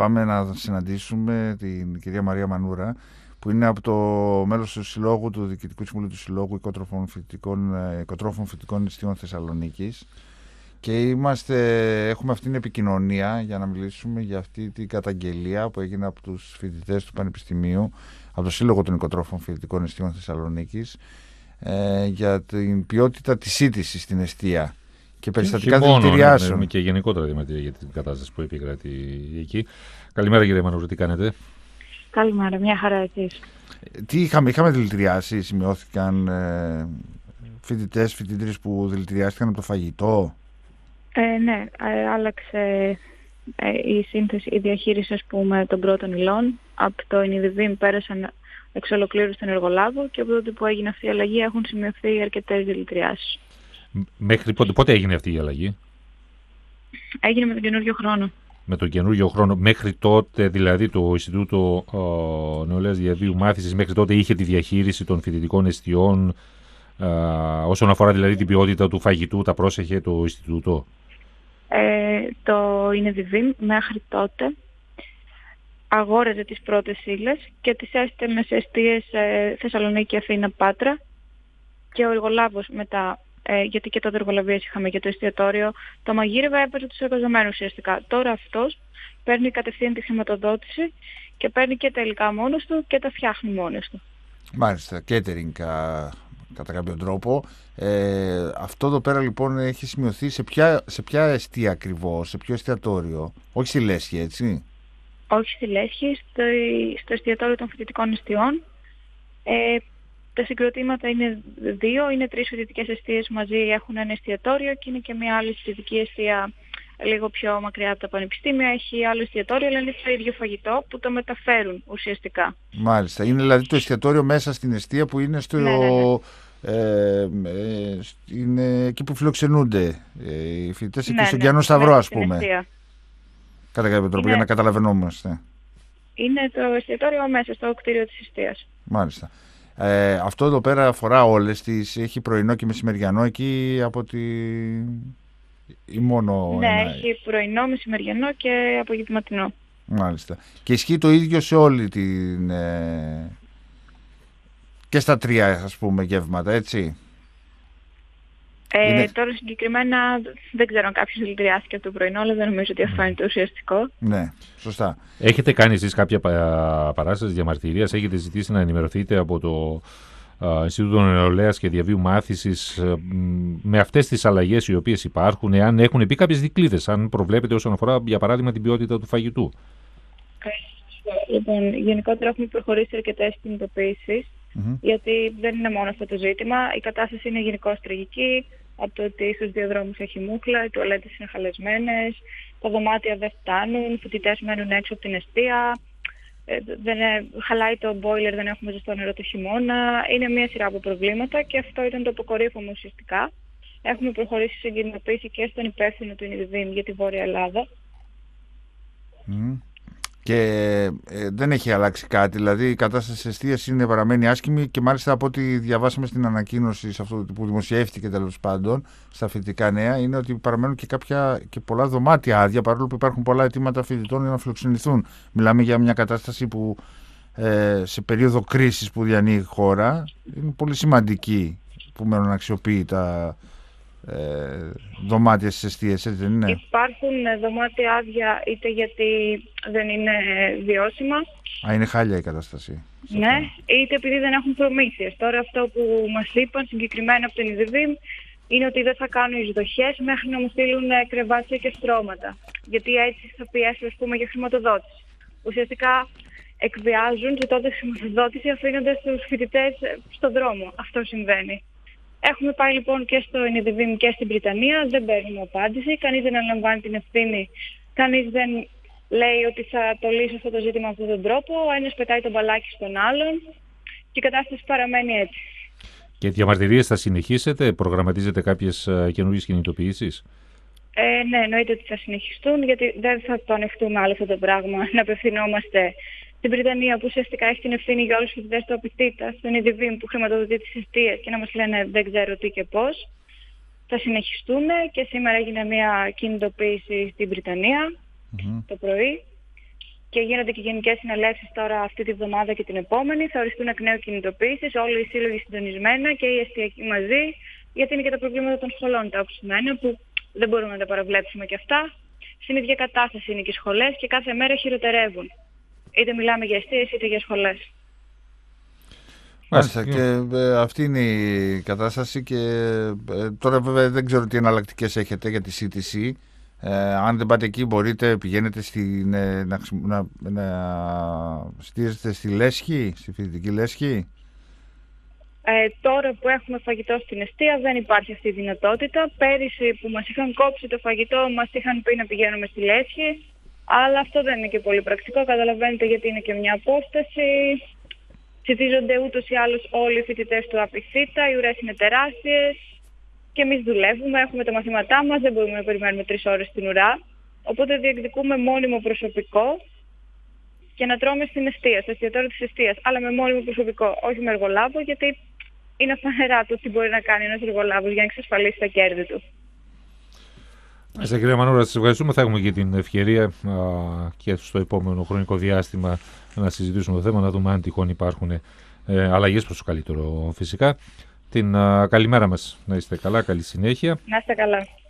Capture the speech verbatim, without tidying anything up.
πάμε να συναντήσουμε την κυρία Μαρία Μανούρα, που είναι από το μέλος του Συλλόγου, του Διοικητικού Συμβουλίου του Συλλόγου Οικοτρόφων Φοιτητικών, Οικοτρόφων Φοιτητικών Νηστείων Θεσσαλονίκης. Και είμαστε, έχουμε αυτήν την επικοινωνία για να μιλήσουμε για αυτή την καταγγελία που έγινε από τους φοιτητές του Πανεπιστημίου, από το Σύλλογο των Οικοτρόφων Φοιτητικών Νηστείων Θεσσαλονίκης, ε, για την ποιότητα της σύντησης στην εστία και περιστατικά δηλητηριάσεων. Ναι, και γενικότερα δηλαδή, για την κατάσταση που επικρατεί εκεί. Καλημέρα, κύριε Μανούρα, τι κάνετε? Καλημέρα, μια χαρά εσείς. Τι είχαμε, είχαμε δηλητηριάσει, σημειώθηκαν ε, φοιτητές, φοιτήτρες που δηλητηριάστηκαν από το φαγητό? Ε, ναι, ε, άλλαξε ε, η σύνθεση, η διαχείριση, ας πούμε, των πρώτων υλών. Από το ΕΝΙΔΙΒΙΜ πέρασαν εξ ολοκλήρου στον εργολάβο και από τότε που έγινε αυτή η αλλαγή έχουν σημειωθεί αρκετές δηλητηριάσεις. Μέχρι πότε, πότε έγινε αυτή η αλλαγή? Έγινε με τον καινούριο χρόνο. Με τον καινούριο χρόνο. Μέχρι τότε, δηλαδή, το Ινστιτούτο Νεολαίας Διαβίου Μάθησης, μέχρι τότε είχε τη διαχείριση των φοιτητικών εστιών, ε, όσον αφορά δηλαδή την ποιότητα του φαγητού, τα πρόσεχε το Ινστιτούτο? Ε, το ΕΝΙΔΙΒΙΜ μέχρι τότε αγόραζε τις πρώτες ύλες και τις έστελνε σε εστίες ε, Θεσσαλονίκη, Αθήνα, Πάτρα, και ο εργολάβος μετά, ε, γιατί και τότε εργολαβίες είχαμε για το εστιατόριο, το μαγείρευε, έπαιρνε τους εργαζομένους ουσιαστικά. Τώρα αυτός παίρνει κατευθείαν τη χρηματοδότηση και παίρνει και τα υλικά μόνος του και τα φτιάχνει μόνος του. Μάλιστα, catering κατά κάποιο τρόπο. Ε, αυτό εδώ πέρα λοιπόν έχει σημειωθεί σε ποια, σε ποια εστία ακριβώς, σε ποιο εστιατόριο? Όχι στη Λέσχη, έτσι? Όχι στη Λέσχη, στο, στο εστιατόριο των φοιτητικών εστιών. Ε, τα συγκροτήματα είναι δύο, είναι τρεις φοιτητικές εστίες μαζί, έχουν ένα εστιατόριο, και είναι και μια άλλη φοιτητική εστία λίγο πιο μακριά από τα πανεπιστήμια, έχει άλλο εστιατόριο, αλλά είναι το ίδιο φαγητό που το μεταφέρουν ουσιαστικά. Μάλιστα, είναι δηλαδή το εστιατόριο μέσα στην εστία που είναι στο... Ναι, ναι, ναι. Ε, ε, είναι εκεί που φιλοξενούνται ε, οι φοιτητές, εκεί ναι, στον ναι, Κιάνο Σταυρό, ας πούμε. Εστία. Κατά κάποιο τρόπο, Είναι... για να καταλαβαίνόμαστε. Είναι το εστιατόριο μέσα στο κτίριο της εστίας. Μάλιστα. Ε, αυτό εδώ πέρα αφορά όλες τις, έχει πρωινό και μεσημεριανό εκεί από τη... ή μόνο Ναι, ένα... έχει πρωινό, μεσημεριανό και απογευματινό. Μάλιστα. Και ισχύει το ίδιο σε όλη την... Ε... και στα τρία, ας πούμε, γεύματα, έτσι? Ε, είναι... Τώρα συγκεκριμένα δεν ξέρω αν κάποιος δηλητηριάστηκε από το πρωινό, αλλά δεν νομίζω ότι αυτό είναι το ουσιαστικό. Ναι, σωστά. Έχετε κάνει εσείς κάποια παράσταση διαμαρτυρίας, έχετε ζητήσει να ενημερωθείτε από το Ινστιτούτο Νεολαίας και Διαβίου Μάθησης με αυτές τις αλλαγές οι οποίες υπάρχουν, εάν έχουν πει κάποιες δικλείδες, αν προβλέπετε όσον αφορά, για παράδειγμα, την ποιότητα του φαγητού? Λοιπόν, γενικότερα έχουμε προχωρήσει αρκετές κινητοποιήσεις, mm-hmm. γιατί δεν είναι μόνο αυτό το ζήτημα. Η κατάσταση είναι γενικώς τραγική, από το ότι στους διαδρόμους έχει μούχλα, οι τουαλέτες είναι χαλασμένες, τα δωμάτια δεν φτάνουν, οι φοιτητές μένουν έξω από την εστία, δεν είναι, χαλάει το boiler, δεν έχουμε ζεστό νερό το χειμώνα. Είναι μια σειρά από προβλήματα και αυτό ήταν το αποκορύφωμα ουσιαστικά. Έχουμε προχωρήσει σε κινητοποίηση και στον υπεύθυνο του ΕΝΙΔΙΒΙΜ για τη Βόρεια Ελλάδα. Mm. Και ε, δεν έχει αλλάξει κάτι, δηλαδή η κατάσταση της εστίας είναι, παραμένει άσχημη, και μάλιστα από ό,τι διαβάσαμε στην ανακοίνωση σε αυτό που δημοσιεύτηκε τέλος πάντων στα φοιτητικά νέα, είναι ότι παραμένουν και, κάποια, και πολλά δωμάτια άδεια, παρόλο που υπάρχουν πολλά αιτήματα φοιτητών για να φιλοξενηθούν. Μιλάμε για μια κατάσταση που ε, σε περίοδο κρίσης που διανύει η χώρα είναι πολύ σημαντική, που μένουν αξιοποιητά Ε, δωμάτια στις εστίες, έτσι δεν είναι? Υπάρχουν δωμάτια άδεια είτε γιατί δεν είναι βιώσιμα. Α, είναι χάλια η κατάσταση. Ναι, είτε επειδή δεν έχουν προμήθειες. Τώρα αυτό που μας είπαν συγκεκριμένα από τον ΕΝΙΔΙΒΙΜ είναι ότι δεν θα κάνουν εισδοχές μέχρι να μου στείλουν κρεβάτια και στρώματα. Γιατί έτσι θα πιέσουν, ας πούμε, για χρηματοδότηση. Ουσιαστικά εκβιάζουν, ζητώντας χρηματοδότηση, αφήνοντας τους φοιτητές στον δρόμο. Αυτό συμβαίνει. Έχουμε πάει λοιπόν και στο ΕΝΙΔΙΒΙΜ και στην Βρυτανία, δεν παίρνουμε απάντηση, κανείς δεν αναλαμβάνει την ευθύνη, κανείς δεν λέει ότι θα το λύσει αυτό το ζήτημα με αυτόν τον τρόπο, ο ένας πετάει τον μπαλάκι στον άλλον και η κατάσταση παραμένει έτσι. Και διαμαρτυρίες θα συνεχίσετε, προγραμματίζετε κάποιες καινούργιες κινητοποιήσεις? Ε, ναι, εννοείται ότι θα συνεχιστούν, γιατί δεν θα το ανεχτούμε άλλο αυτό το πράγμα, να απευθυνόμαστε στην Βρυτανία, που ουσιαστικά έχει την ευθύνη για όλους τους φοιτητές του Απιστήτα, στον ΕΝΙΔΙΒΙΜ που χρηματοδοτεί τις εστίες, και να μας λένε δεν ξέρω τι και πώς. Θα συνεχιστούν και σήμερα έγινε μια κινητοποίηση στην Βρυτανία mm-hmm. το πρωί. και γίνονται και γενικές συνελεύσεις τώρα αυτή τη βδομάδα και την επόμενη. Θα οριστούν εκ νέου κινητοποίησεις, όλοι οι σύλλογοι συντονισμένα και οι εστιακοί μαζί, γιατί είναι και τα προβλήματα των σχολών τα οξυμένα που δεν μπορούμε να τα παραβλέψουμε και αυτά. Στην ίδια κατάσταση είναι και οι σχολές και κάθε μέρα χειροτερεύουν. Είτε μιλάμε για εστίες είτε για σχολές. Μάλιστα, και ε, αυτή είναι η κατάσταση και ε, τώρα βέβαια δεν ξέρω τι εναλλακτικές έχετε για τη σι τι σι. Ε, αν δεν πάτε εκεί μπορείτε, πηγαίνετε στην, ε, να, να, να στηρίζετε στη Λέσχη, στη φοιτητική Λέσχη. Ε, τώρα που έχουμε φαγητό στην εστία δεν υπάρχει αυτή η δυνατότητα. Πέρυσι που μας είχαν κόψει το φαγητό μας είχαν πει να πηγαίνουμε στη Λέσχη, αλλά αυτό δεν είναι και πολύ πρακτικό, καταλαβαίνετε, γιατί είναι και μια απόσταση. Ψηφίζονται ούτως ή άλλως όλοι οι φοιτητές του ΑΠΙΘΙΤΑ, οι ουρές είναι τεράστιες και εμείς δουλεύουμε, έχουμε τα μαθήματά μας, δεν μπορούμε να περιμένουμε τρεις ώρες στην ουρά. Οπότε διεκδικούμε μόνιμο προσωπικό και να τρώμε στην εστία, στο εστιατόριο της εστίας, αλλά με μόνιμο προσωπικό, όχι με εργολάβο, γιατί είναι φανερά το τι μπορεί να κάνει ένας εργολάβος για να εξασφαλίσει τα κέρδη του. Στα κυρία Μανούρα, σας ευχαριστούμε. Θα έχουμε και την ευκαιρία α, και στο επόμενο χρονικό διάστημα να συζητήσουμε το θέμα, να δούμε αν τυχόν υπάρχουν ε, αλλαγές προς το καλύτερο φυσικά. Την α, καλημέρα μας, να είστε καλά, καλή συνέχεια. Να είστε καλά.